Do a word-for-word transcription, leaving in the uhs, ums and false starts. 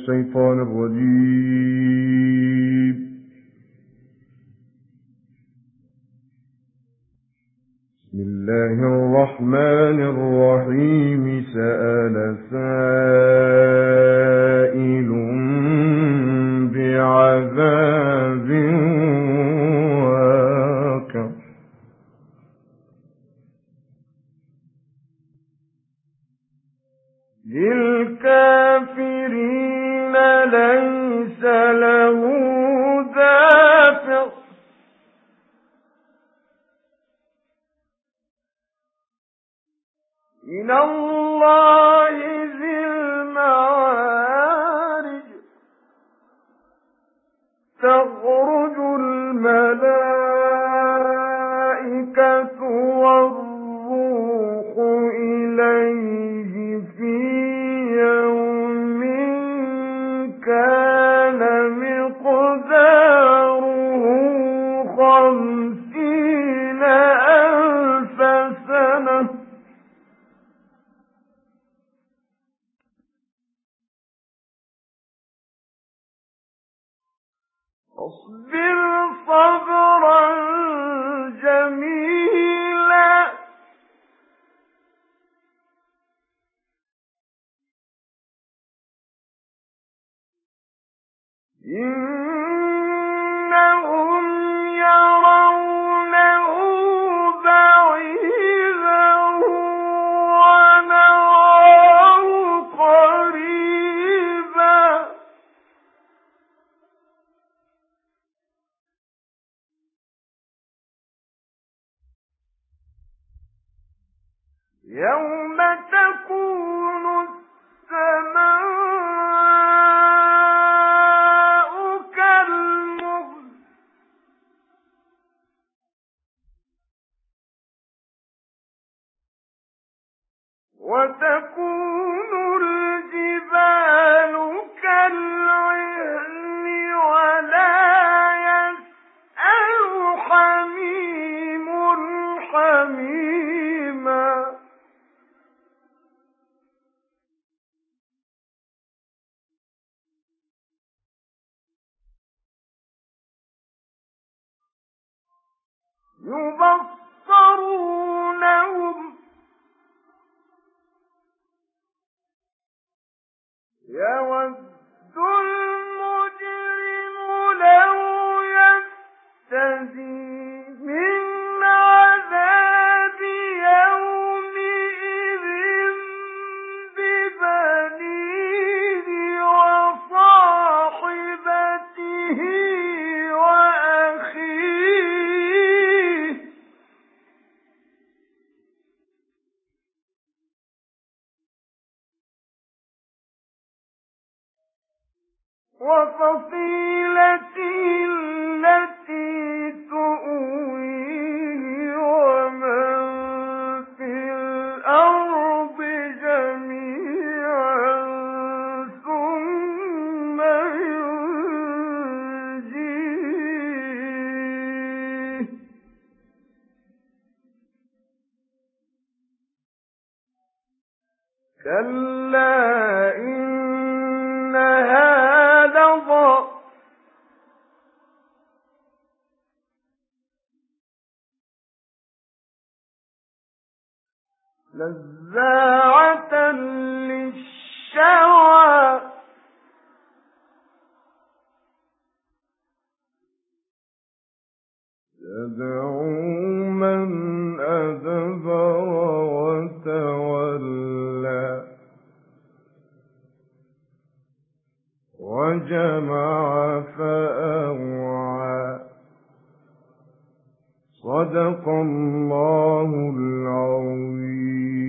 الشيطان الرجيم. بسم الله الرحمن الرحيم. سأل سائل بعذاب واقع للكافرين ليس له دافع من الله ذي المعارج تخرج الملائكة والروح إليه في يوم كان مقداره خمسين ألف سنة اصبر صبرا جميلا إنهم يرونه بعيدا ونراه قريبا يوم تكون السماء كالمهل وتكون الجبال كالعهن ولا يسأل حميم حميما يبصرونهم يود المجرم لو يفتدي من عذاب يومئذ ببنيه وصاحبته وأخيه وفصيلته التي تؤويه ومن في الأرض جميعا ثم ينجيه كلا إنها لظى نزاعة للشوى تدعو من أدبر وتولى وجمع فأوعى صدق الله العظيم.